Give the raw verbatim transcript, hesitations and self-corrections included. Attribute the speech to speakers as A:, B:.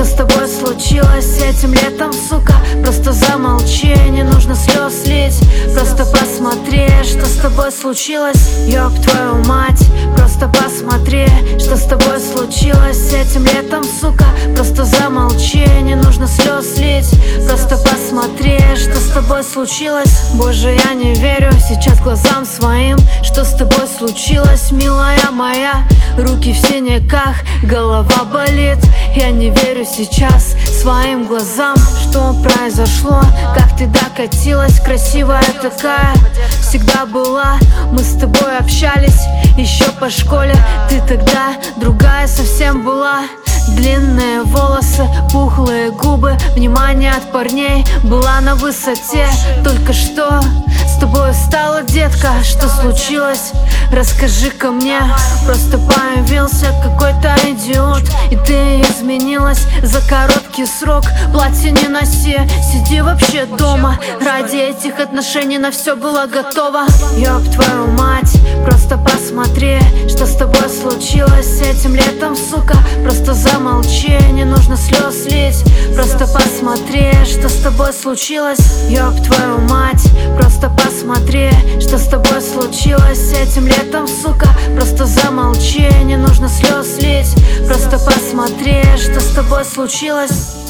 A: что с тобой случилось этим летом, сука? Просто замолчи, не нужно слез лить. Просто посмотри, что с тобой случилось. Ёб твою мать, просто посмотри, что с тобой случилось этим летом, сука. Просто замолчи, не нужно слез лить. Просто посмотри, что с тобой случилось. Боже, я не верю сейчас глазам своим. Что с тобой случилось, милая моя? Руки в синяках, голова болит. Я не верю сейчас своим глазам. Что произошло, как ты докатилась? Красивая такая, всегда была. Мы с тобой общались еще по школе. Ты тогда другая совсем была. Длинные волосы, пухлые губы, внимание от парней была на высоте. Только что с тобой стало, детка, что случилось? Расскажи-ка мне. Просто появился какой-то идиот, и ты изменилась за короткий срок. Платье не носи, сиди вообще дома. Ради этих отношений на все было готово. Ёб твою мать, просто посмотри, что с тобой случилось этим летом, сука. Просто замолчи, не нужно слез лить. Просто посмотри, что с тобой случилось. Ёб твою мать, просто посмотри, что с тобой случилось этим летом, сука. Просто замолчи, не нужно слез лить. Просто посмотри, что с тобой случилось.